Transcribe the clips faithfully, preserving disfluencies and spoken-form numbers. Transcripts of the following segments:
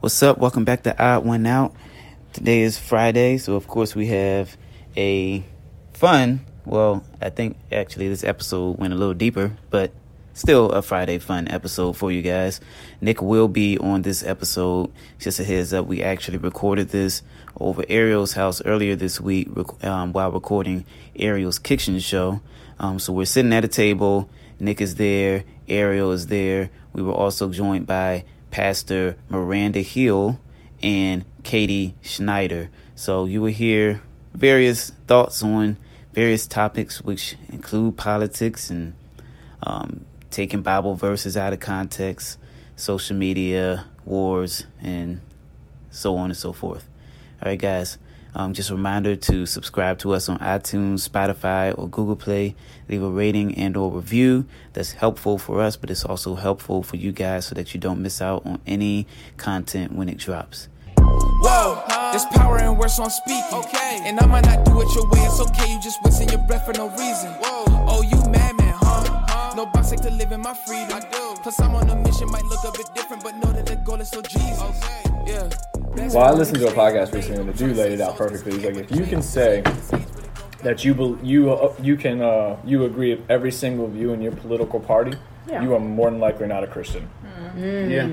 What's up? Welcome back to Odd One Out. Today is Friday, so of course we have a fun, well, I think actually this episode went a little deeper, but still a Friday fun episode for you guys. Nick will be on this episode. Just a heads up, we actually recorded this over Ariel's house earlier this week um, while recording Ariel's Kitchen show. Um, so we're sitting at a table. Nick is there. Ariel is there. We were also joined by Pastor Miranda Hill and Katie Schneider. So you will hear various thoughts on various topics, which include politics and um, taking Bible verses out of context, social media, wars, and so on and so forth. All right, guys. Um, just a reminder to subscribe to us on iTunes, Spotify, or Google Play. Leave a rating and or review. That's helpful for us, but it's also helpful for you guys so that you don't miss out on any content when it drops. Whoa, there's power in words, so I'm speaking. Okay. And I might not do it your way, it's okay. You just wasting your breath for no reason. Whoa. Oh, you madman, huh? huh? No box to live in my freedom. I do. Plus, I'm on a mission, might look a bit different, but know that the goal is still Jesus. Okay. Yeah. Well, I listened to a podcast recently, and the dude laid it out perfectly. He's like, if you can say that you be, you uh, you can uh, you agree with every single view in your political party, yeah. you are more than likely not a Christian. Mm. Yeah.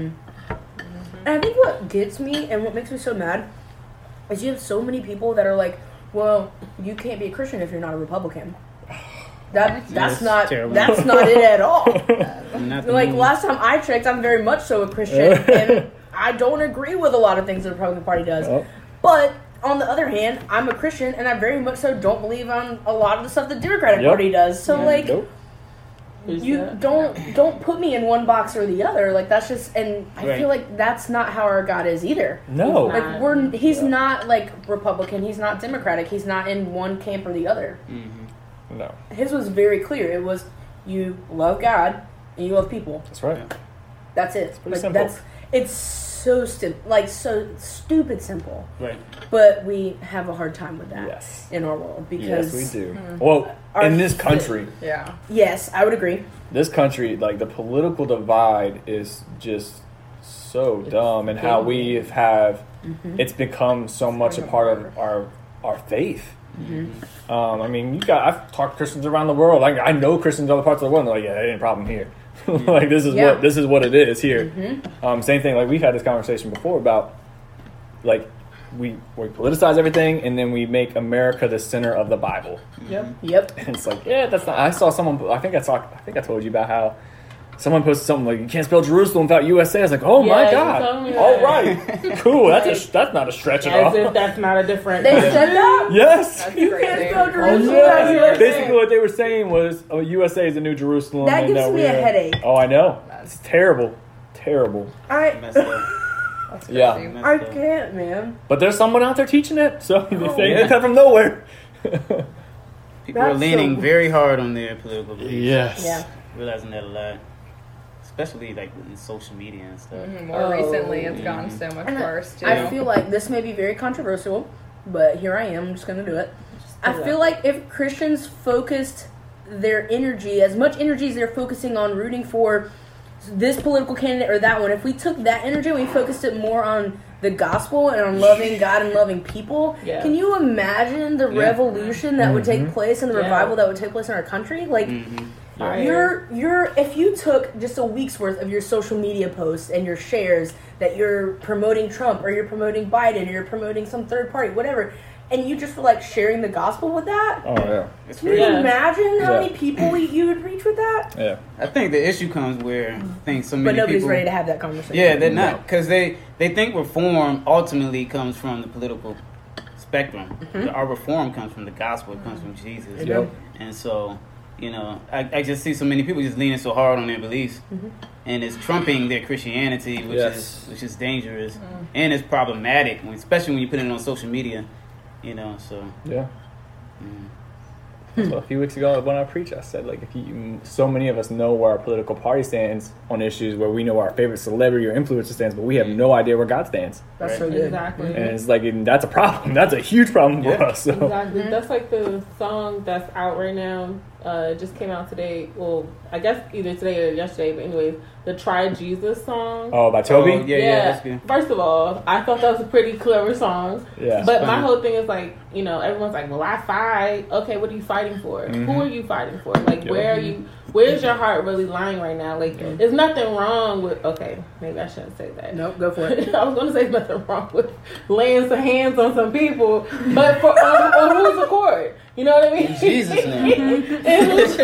And I think what gets me and what makes me so mad is you have so many people that are like, well, you can't be a Christian if you're not a Republican. That that's not terrible. That's not it at all. Like last time I checked, I'm very much so a Christian, and I don't agree with a lot of things the Republican Party does. Oh. But on the other hand, I'm a Christian, and I very much so don't believe on a lot of the stuff the Democratic yep. Party does. So yeah. like, nope. you that? don't don't put me in one box or the other. Like that's just, and I right. feel like that's not how our God is either. No, like we're he's yeah. not like Republican. He's not Democratic. He's not in one camp or the other. Mm-hmm. No, his was very clear. It was you love God and you love people. That's right. Yeah. That's it. It's pretty like, simple. That's it's so sim- like so stupid simple. Right. But we have a hard time with that yes. in our world because yes, we do. Mm, well, in this country, yeah. Yes, I would agree. This country, like the political divide, is just so it's dumb, and how we have mm-hmm. it's become so much a part of our our faith. Mm-hmm. Um, I mean, you got I've talked to Christians around the world. Like I know Christians in other parts of the world. And they're like, yeah, that ain't a problem here. like this is yeah. what this is what it is here. Mm-hmm. Um, same thing. Like we've had this conversation before about like we we politicize everything and then we make America the center of the Bible. Yep. Yep. And it's like yeah, that's not. I saw someone. I think I saw. I think I told you about how someone posted something like you can't spell Jerusalem without U S A. I was like, oh yeah, my God. All right, cool. That's a, that's not a stretch at all. As if that's not a different. They said that. Yes. You can't spell Jerusalem. Oh, yeah. Basically, what they were saying was, "Oh, U S A is the new Jerusalem." That gives and, uh, me a headache. Oh, I know. It's terrible, terrible. I. yeah. I can't, man. But there's someone out there teaching it, so they oh, say yeah. they come from nowhere. People That's are leaning so... very hard on their political beliefs. Yes. Yeah. Realizing that a lot. Especially like in social media and stuff. Mm-hmm. More oh, recently, it's mm-hmm. gone so much and worse too. I feel like this may be very controversial, but here I am. I'm just going to do it. I feel like if Christians focused their energy, as much energy as they're focusing on rooting for this political candidate or that one, if we took that energy and we focused it more on the gospel and on loving God and loving people, yeah. can you imagine the yeah. revolution that mm-hmm. would take place and the yeah. revival that would take place in our country? Like. Mm-hmm. You're you're if you took just a week's worth of your social media posts and your shares that you're promoting Trump or you're promoting Biden or you're promoting some third party, whatever, and you just were like sharing the gospel with that. Oh yeah. It's Can you yeah. imagine how yeah. many people you would reach with that? Yeah. I think the issue comes where I think so many But nobody's people, ready to have that conversation. Yeah, they're not because they they think reform ultimately comes from the political spectrum. Mm-hmm. Our reform comes from the gospel. It comes from Jesus. Yep. And so. You know, I, I just see so many people just leaning so hard on their beliefs, mm-hmm. and it's trumping their Christianity, which yes. is which is dangerous, mm. and it's problematic, especially when you put it on social media. You know, so yeah. Mm. So a few weeks ago when I preached, I said like if you, so many of us know where our political party stands on issues where we know our favorite celebrity or influencer stands, but we have no idea where God stands. That's right. so good. Exactly. And it's like that's a problem. That's a huge problem yeah. for us. So. Exactly. That's like the song that's out right now. uh, it just came out today. Well, I guess either today or yesterday, but anyways, the Try Jesus song. Oh, by Toby? Oh, yeah, yeah, that's good. First of all, I thought that was a pretty clever song. Yeah. But my funny. whole thing is like, you know, everyone's like, well, I fight. Okay, what are you fighting for? Mhm. Who are you fighting for? Like, Yep. where are you? Where's your heart really lying right now? Like, there's nothing wrong with. Okay, maybe I shouldn't say that. Nope, go for it. I was going to say there's nothing wrong with laying some hands on some people, but for on, on whose accord? You know what I mean? In Jesus' name. In Jesus'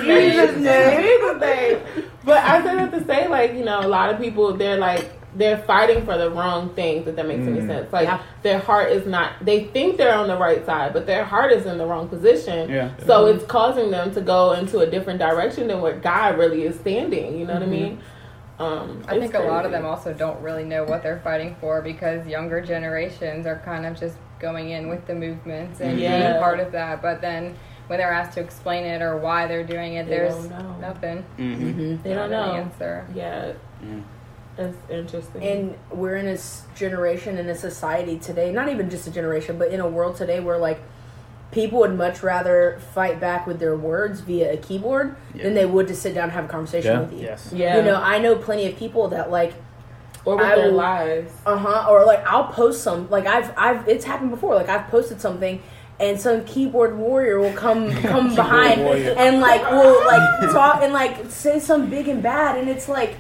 name. Jesus' name. But I said that to say, like, you know, a lot of people, they're like, they're fighting for the wrong things, if that makes any Mm. sense. Like, Yeah. their heart is not, they think they're on the right side, but their heart is in the wrong position. Yeah. So it's causing them to go into a different direction than where God really is standing. You know what I mean? Um, I it's think a lot of crazy. them also don't really know what they're fighting for because younger generations are kind of just going in with the movements and Yeah. being part of that. But then when they're asked to explain it or why they're doing it, They there's don't know. nothing. Mm-hmm. They don't not know. an answer. Yeah, Yeah. it's interesting. And we're in a s- generation, in a society today, not even just a generation, but in a world today where, like, people would much rather fight back with their words via a keyboard Yeah. than they would to sit down and have a conversation Yeah. with you. Yes. yeah, You know, I know plenty of people that, like, or with I their will- lives. uh-huh, or, like, I'll post some, like, I've, I've, it's happened before, like, I've posted something, and some keyboard warrior will come, come behind, warrior. and, like, will, like, talk, and, like, say something big and bad, and it's like,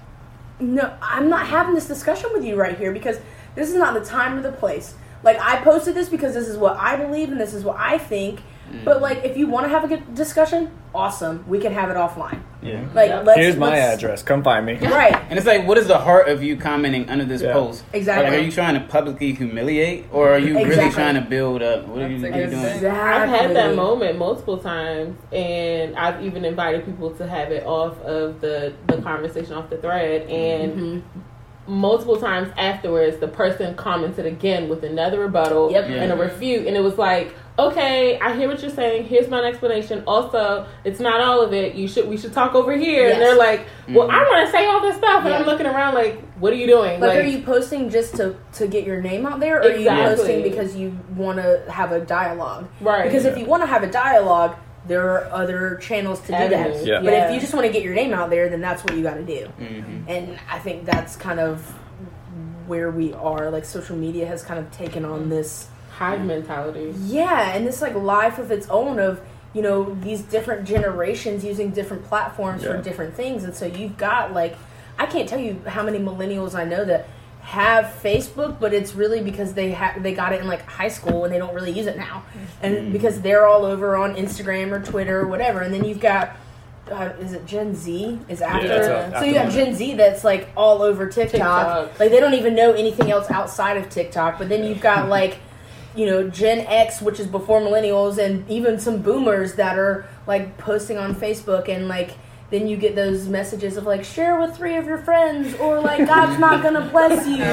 no, I'm not having this discussion with you right here, because this is not the time or the place. Like, I posted this because this is what I believe, and this is what I think, but, like, if you want to have a good discussion, awesome, we can have it offline. Yeah. Like, Yeah. let's, Here's my let's- address. Come find me. Right. And it's like, what is the heart of you commenting under this Yeah. post? Exactly. Like, are you trying to publicly humiliate, or are you really Exactly. trying to build up? What are you, That's a what are you good doing? thing. Exactly. I've had that moment multiple times, and I've even invited people to have it off of the, the conversation off the thread, and Mhm. multiple times afterwards, the person commented again with another rebuttal Yep. and a refute, and it was like, okay, I hear what you're saying. Here's my explanation. Also, it's not all of it. You should we should talk over here. Yes. And they're like, well, Mhm. I want to say all this stuff, and Yeah. I'm looking around like, what are you doing? Like, are you posting just to, to get your name out there, or are you Exactly. posting because you want to have a dialogue? right? Because if you want to have a dialogue, there are other channels to do Avenues. that. Yeah. But Yeah. if you just want to get your name out there, then that's what you got to do. Mm-hmm. And I think that's kind of where we are. Like, social media has kind of taken on this, hive mentality. yeah, and this, like, life of its own of, you know, these different generations using different platforms for Yeah. different things. And so you've got, like, I can't tell you how many millennials I know that have Facebook, but it's really because they ha- they got it in, like, high school and they don't really use it now. And because they're all over on Instagram or Twitter or whatever. And then you've got, uh, is it Gen Z? Is after. that's a- so after you got that. Gen Z that's, like, all over TikTok. TikTok. Like, they don't even know anything else outside of TikTok. But then you've got, like, you know, Gen X, which is before millennials, and even some boomers that are, like, posting on Facebook, and, like, then you get those messages of, like, share with three of your friends, or, like, God's not gonna bless you.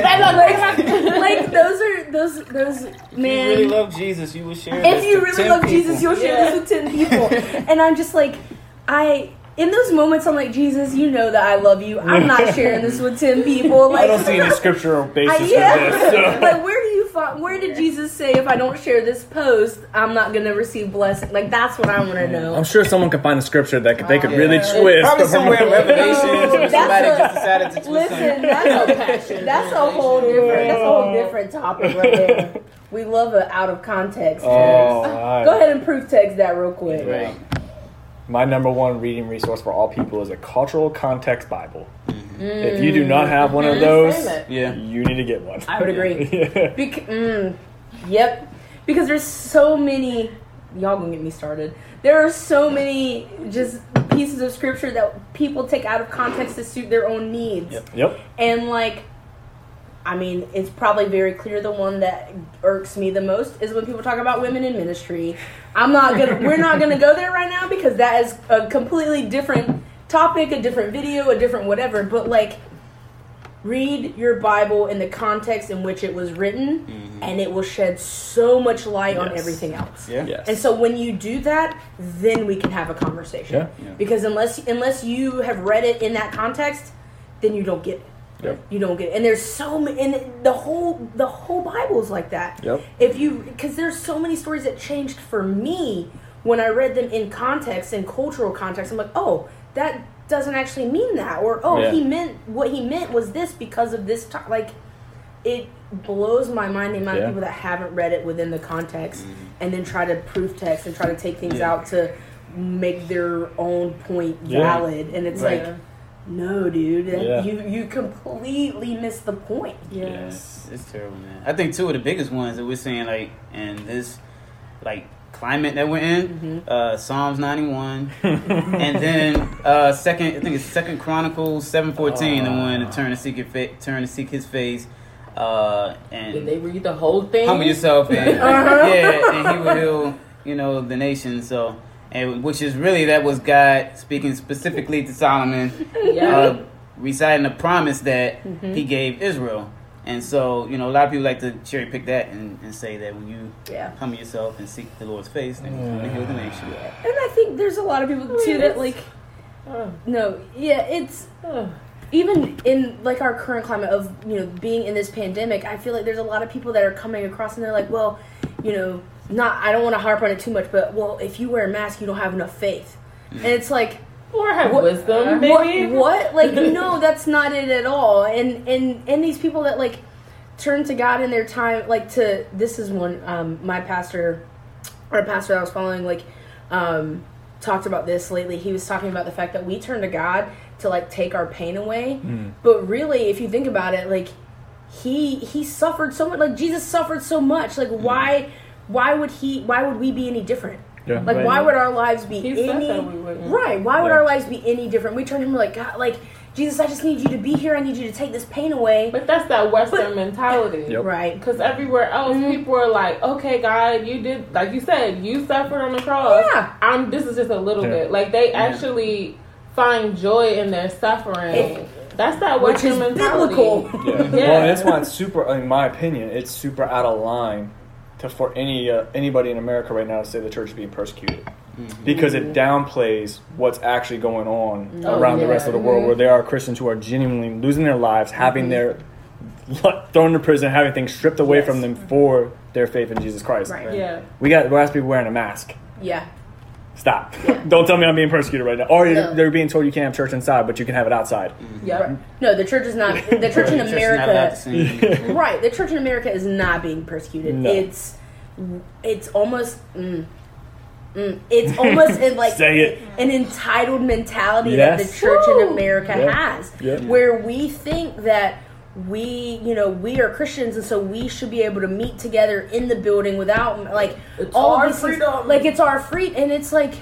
like, like, those are those those If man. you really love Jesus, you would share if this you to really ten love people. Jesus, you'll share Yeah. this with ten people. And I'm just like, I. In those moments, I'm like, Jesus, you know that I love you. I'm not sharing this with ten people. Like, I don't see any scriptural basis I, for yeah. this. So. Like, where do you find? Where did Jesus say if I don't share this post, I'm not gonna receive blessing? Like, that's what I want to know. I'm sure someone can find a scripture that could- they could Yeah. really It's twist. Probably somewhere in Revelations where That's somebody a- just decided to twist Listen, something. that's passion. a, that's a whole different. That's a whole different topic right there. We love it out of context. Oh, text. right. Go ahead and proof text that real quick. Right. My number one reading resource for all people is a cultural context Bible. If you do not have one of those, Same it. Yeah. you need to get one. I would agree. Yeah. Bec- mm, yep. Because there's so many. Y'all gonna get me started. There are so many just pieces of scripture that people take out of context to suit their own needs. Yep. Yep. And, like, I mean, it's probably very clear the one that irks me the most is when people talk about women in ministry. I'm not gonna, we're not gonna go there right now because that is a completely different topic, a different video, a different whatever. But, like, read your Bible in the context in which it was written, and it will shed so much light on Yes. everything else. Yeah. Yes. And so when you do that, then we can have a conversation. Yeah. Yeah. Because unless unless you have read it in that context, then you don't get it. Yep. You don't get it. And there's so many, and the whole the whole Bible is like that. Yep. If you, because there's so many stories that changed for me when I read them in context, in cultural context, I'm like, oh, that doesn't actually mean that, or oh, Yeah. he meant what he meant was this because of this. T-. Like, it blows my mind the amount Yeah. of people that haven't read it within the context Mm-hmm. and then try to proof text and try to take things Yeah. out to make their own point Yeah. valid, and it's Right. like, no, dude, that- Yeah. you you completely missed the point. Yeah. Yes, it's terrible, man. I think two of the biggest ones that we're seeing, like, in this, like, climate that we're in, Mm-hmm. uh, Psalms ninety-one, and then uh, second, I think it's Second Chronicles seven fourteen, the one to turn to seek your fa- turn to seek His face, uh, and Did they read the whole thing? humble yourself, and Uh-huh. yeah, and He will heal, you know, the nation. So, and which is really that was God speaking specifically to Solomon. Yeah. Uh, reciting a promise that Mm-hmm. he gave Israel. And so, you know, a lot of people like to cherry pick that and, and say that when you Yeah. humble yourself and seek the Lord's face, then he's going to heal the nation. And I think there's a lot of people too that like, Ugh. no, yeah, it's Ugh. even in like our current climate of, you know, being in this pandemic. I feel like there's a lot of people that are coming across and they're like, well, you know, not I don't want to harp on it too much, but well, if you wear a mask, you don't have enough faith, and it's like. Or have What- wisdom, What, maybe. what? Like, no, that's not it at all. And and and these people that like turn to God in their time, like to this is one um, my pastor, or a pastor I was following, like um, talked about this lately. He was talking about the fact that we turn to God to like take our pain away, but really, if you think about it, like he he suffered so much. Like Jesus suffered so much. Like why why would he? Why would we be any different? Yeah. Like, Right. why would our lives be He said any that we wouldn't. right? Why would Yeah. our lives be any different? We turn to him like, God, like Jesus, I just need you to be here. I need you to take this pain away. But that's that Western But- mentality. Yep. Right? Because everywhere else, Mhm. people are like, okay, God, you did, like you said, you suffered on the cross. Yeah. I'm, this is just a little Yeah. bit. Like, they actually find joy in their suffering. It- That's that Which Western is mentality. biblical. Yeah. Yeah. Well, and that's why it's super. In my opinion, it's super out of line to for any uh, anybody in America right now to say the church is being persecuted, because it downplays what's actually going on Oh, around the yeah. rest of the world, where there are Christians who are genuinely losing their lives, having their thrown into prison, having things stripped away Yes. from them for their faith in Jesus Christ. Right. Yeah. We got we're asking people wearing a mask. Yeah. Stop! Don't tell me I'm being persecuted right now. Or No. they're being told you can't have church inside, but you can have it outside. Yep. No, the church is not. The church in The church is not allowed to America, sing. right? The church in America is not being persecuted. No. It's it's almost. Mm, mm, it's almost in like Say it. an entitled mentality Yes. that the church in Woo. America Yeah. has, Yeah. where we think that we, you know, we are Christians, and so we should be able to meet together in the building without like It's all our of these things. freedom. Like it's our free, and it's like.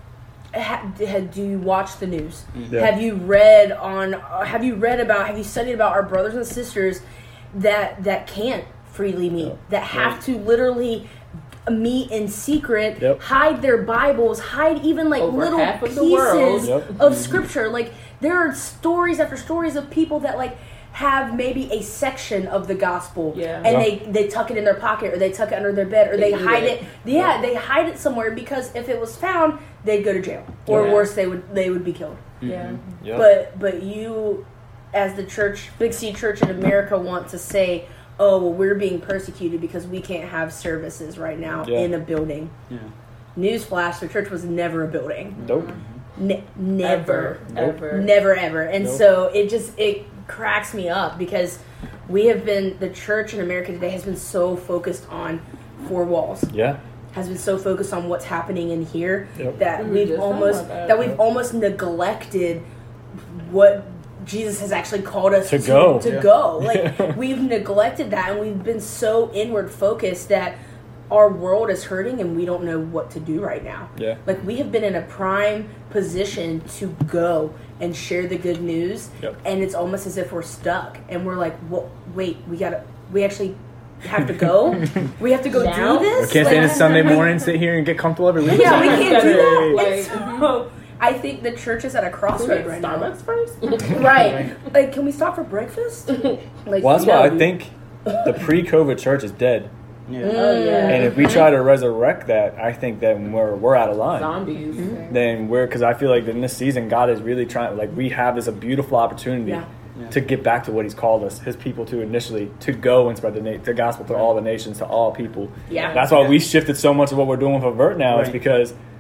Ha, ha, do you watch the news? Yeah. Have you read on? uh, Have you read about? Have you studied about our brothers and sisters that that can't freely meet? Yeah. That have Right. to literally meet in secret, Yep. hide their Bibles, hide even like Over little half of pieces the world. Yep. of scripture. Like there are stories after stories of people that like have maybe a section of the gospel, Yeah. and Yeah. they they tuck it in their pocket, or they tuck it under their bed, or they, They eat hide it. it. Yeah, they hide it somewhere because if it was found, they'd go to jail, or Yeah. worse, they would they would be killed. Yeah. Yep. But but you, as the church, Big C Church in America, want to say, oh, well, we're being persecuted because we can't have services right now Yeah. in a building. Yeah. Newsflash: the church was never a building. Nope. Ne- never. Nope. Ever. Never ever. And Nope. so it just it cracks me up because we have been the church in America today has been so focused on four walls, Yeah. has been so focused on what's happening in here Yep. that We were we've just talking almost about that. that, we've Yep. almost neglected what Jesus has actually called us To to go. to Yeah. go. Like we've neglected that, and we've been so inward focused that our world is hurting and we don't know what to do right now. Yeah. Like we have been in a prime position to go and share the good news, Yep. and it's almost as if we're stuck and we're like, well, wait, we gotta, we actually have to go. We have to go Now? do this. We can't Like, stay in Sunday morning, sit here and get comfortable every week. Yeah, we can't do that. Like, It's so- I think the church is at a crossroad right now. Starbucks first? Right. Like, can we stop for breakfast? Like, Well, that's no, why I dude. think the pre-COVID church is dead. Yeah. Oh, yeah. And if we try to resurrect that, I think then we're we're out of line. Zombies. Then we're because I feel like in this season, God is really trying. Like we have this a beautiful opportunity Yeah. Yeah. to get back to what He's called us, His people, to initially to go and spread the, na- the gospel to all the nations, to all people. Yeah. That's why we shifted so much of what we're doing with Avert now. Is Right. because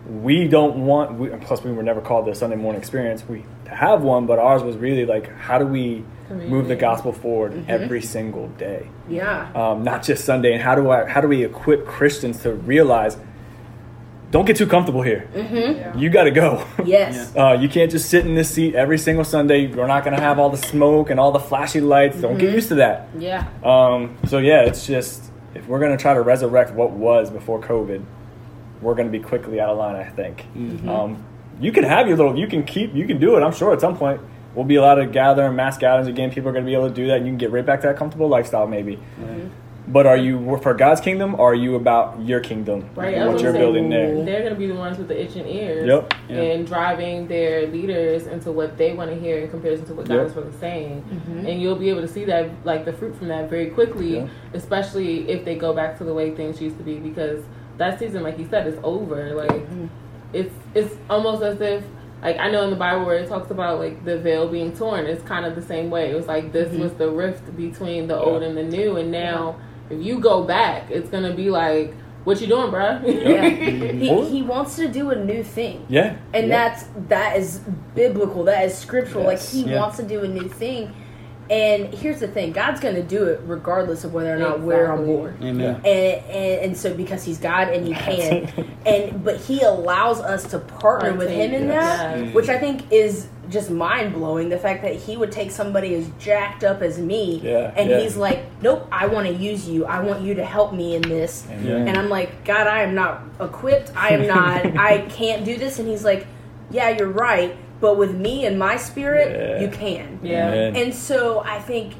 we don't want, we, plus we were never called the Sunday morning experience, we to have one, but ours was really like, how do we Community. move the gospel forward mm-hmm. every single day? Yeah. Um, not just Sunday. And how do I, how do we equip Christians to realize, don't get too comfortable here. Mm-hmm. Yeah. You got to go. Yes. Uh, you can't just sit in this seat every single Sunday. We're not going to have all the smoke and all the flashy lights. Mm-hmm. Don't get used to that. Yeah. Um, so yeah, it's just, if we're going to try to resurrect what was before COVID, we're going to be quickly out of line, I think. Mm-hmm. Um, you can have your little, you can keep, you can do it. I'm sure at some point we'll be allowed to gather in mass gatherings again. People are going to be able to do that, and you can get right back to that comfortable lifestyle maybe. Mm-hmm. But are you for God's kingdom, or are you about your kingdom? Right. And what you're building there. They're going to be the ones with the itching ears. Yep. And driving their leaders into what they want to hear in comparison to what God yep. is really saying. Mm-hmm. And you'll be able to see that, like the fruit from that very quickly, yep. especially if they go back to the way things used to be. Because that season, like you said, is over. Like mm-hmm. it's it's almost as if, like, I know in the Bible where it talks about, like, the veil being torn, it's kind of the same way. It was like this mm-hmm. was the rift between the yeah. old and the new, and now yeah. if you go back, it's going to be like, what you doing, bro? Yeah. he, he wants to do a new thing. Yeah. And yeah. that's, that is biblical. That is scriptural. Yes. Like, he yeah. wants to do a new thing. And here's the thing, God's going to do it regardless of whether or not exactly. we're on board. Amen. And, and and so because he's God and he can, and but he allows us to partner with him in that, yes. which I think is just mind blowing. The fact that he would take somebody as jacked up as me, yeah. and yeah. he's like, nope, I want to use you. I want you to help me in this. Amen. And I'm like, God, I am not equipped. I am not. I can't do this. And he's like, yeah, you're right. But with me and my spirit, yeah. you can. Yeah. Amen. And so I think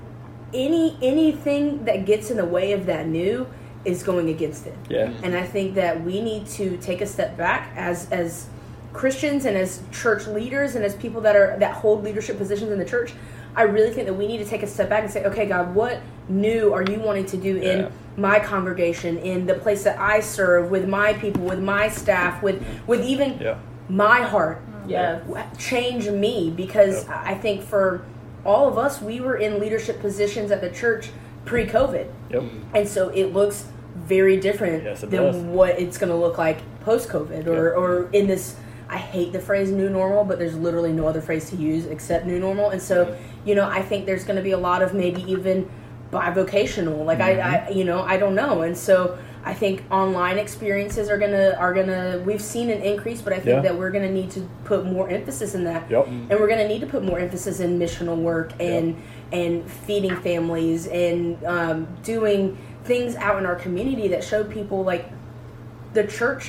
any anything that gets in the way of that new is going against it. Yeah. And I think that we need to take a step back as as Christians and as church leaders and as people that are that hold leadership positions in the church. I really think that we need to take a step back and say, okay, God, what new are you wanting to do yeah. in my congregation, in the place that I serve, with my people, with my staff, with with even yeah. my heart? Yeah, change me, because yep. I think for all of us, we were in leadership positions at the church pre-COVID. Yep. And so it looks very different yes, it than does. what it's going to look like post-COVID or, yep. or in this, I hate the phrase new normal, but there's literally no other phrase to use except new normal. And so, right. you know, I think there's going to be a lot of maybe even bivocational, like mm-hmm. I, I, you know, I don't know. And so I think online experiences are gonna are gonna. We've seen an increase, but I think yeah. that we're gonna need to put more emphasis in that, yep. and we're gonna need to put more emphasis in missional work and yep. and feeding families and um, doing things out in our community that show people like the church.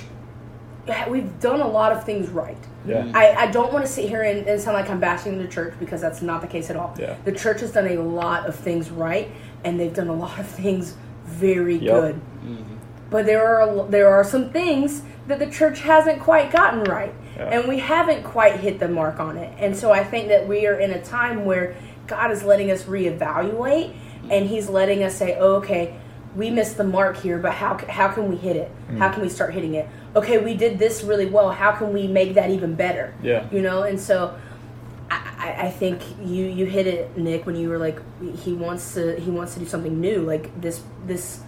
We've done a lot of things right. Yeah. I, I don't want to sit here and, and sound like I'm bashing the church, because that's not the case at all. Yeah. The church has done a lot of things right, and they've done a lot of things very yep. good. Mm-hmm. But there are there are some things that the church hasn't quite gotten right, yeah. and we haven't quite hit the mark on it. And so I think that we are in a time where God is letting us reevaluate, and He's letting us say, oh, okay, we missed the mark here, but how how can we hit it? Mm. How can we start hitting it? Okay, we did this really well. How can we make that even better? Yeah, you know. And so I, I think you, you hit it, Nick, when you were like, he wants to he wants to do something new. Like this this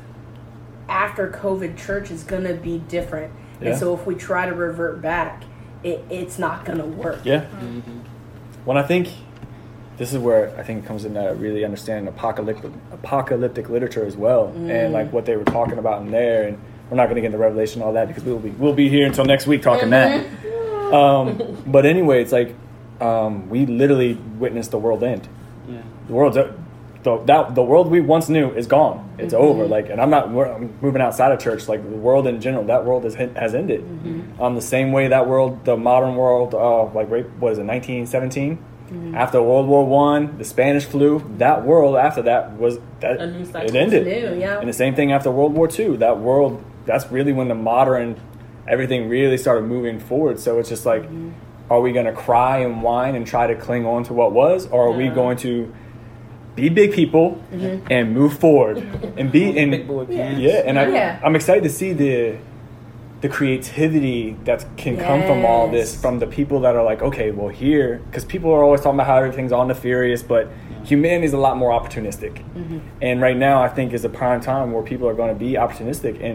after COVID church is gonna be different, yeah. and so if we try to revert back, it, it's not gonna work. Yeah. Mm-hmm. When I think this is where I think it comes in that really understanding apocalyptic apocalyptic literature as well, mm. and like what they were talking about in there. And we're not going to get into Revelation and all that, because we'll be we'll be here until next week talking mm-hmm. that. Um, but anyway, it's like um, we literally witnessed the world end. Yeah. The world's the that the world we once knew is gone. It's mm-hmm. over. Like, and I'm not we're, I'm moving outside of church. Like the world in general, that world has has ended. Mm-hmm. Um, the same way that world, the modern world, uh, like what is it, nineteen seventeen? Mm-hmm. After World War One, the Spanish flu, that world after that was that a new cycle. It ended. New, yeah. And the same thing after World War Two. That world, that's really when the modern everything really started moving forward. So it's just like, mm-hmm. are we going to cry and whine and try to cling on to what was, or are yeah. we going to be big people mm-hmm. and move forward and be in big boy pants. Yeah, and I, yeah. I'm excited to see the the creativity that can yes. come from all this, from the people that are like, okay, well here, because people are always talking about how everything's on the furious, but yeah. humanity is a lot more opportunistic. Mm-hmm. And right now I think is a prime time where people are going to be opportunistic, and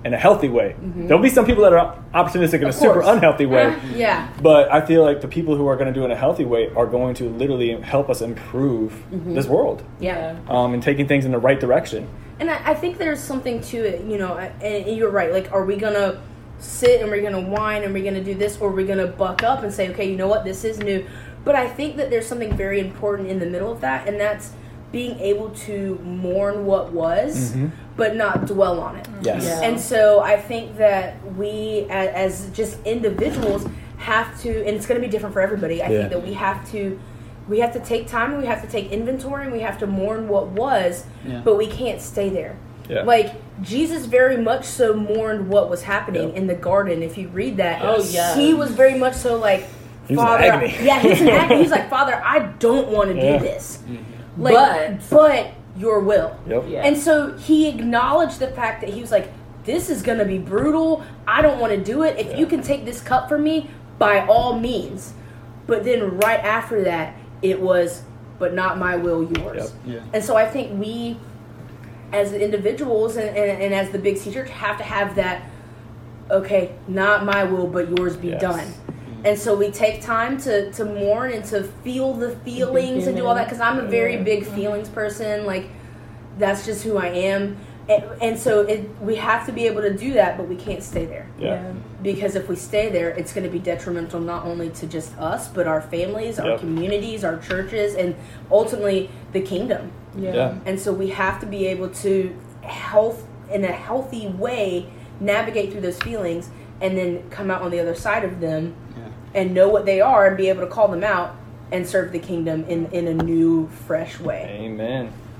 in a healthy way. Mm-hmm. There'll be some people that are opportunistic in Of a super course. unhealthy way. Uh, yeah. But I feel like the people who are going to do it in a healthy way are going to literally help us improve Mm-hmm. this world. Yeah. Um, and taking things in the right direction. And I, I think there's something to it, you know, and you're right. Like, are we going to sit and we're going to whine and we're going to do this, or are we going to buck up and say, okay, you know what, this is new. But I think that there's something very important in the middle of that, and that's being able to mourn what was, Mm-hmm. but not dwell on it. Yes. Yeah. And so I think that we, as, as just individuals, have to, and it's going to be different for everybody. I Yeah. think that we have to, we have to take time, and we have to take inventory, and we have to mourn what was, Yeah. but we can't stay there. Yeah. Like, Jesus very much so mourned what was happening Yep. in the garden. If you read that, Oh, yeah. he was very much so like, He was in Father, agony. yeah, he was in agony. He's like, Father, I don't want to do Yeah. this, like, But- but your will. Yep. Yeah. And so he acknowledged the fact that he was like, this is going to be brutal. I don't want to do it. If Yeah. you can take this cup from me, by all means. But then right after that, it was, but not my will, yours. Yep. Yeah. And so I think we, as individuals and, and, and as the Big C Church, have to have that, okay, not my will, but yours be Yes. done. And so we take time to, to mourn and to feel the feelings and do all that, because I'm a very Yeah. big feelings person. Like, that's just who I am. And, and so it, we have to be able to do that, but we can't stay there. Yeah. Because if we stay there, it's going to be detrimental not only to just us, but our families, our Yep. communities, our churches, and ultimately the kingdom. Yeah. Yeah. And so we have to be able to health in a healthy way navigate through those feelings and then come out on the other side of them Yeah. and know what they are and be able to call them out and serve the kingdom in, in a new, fresh way. Amen.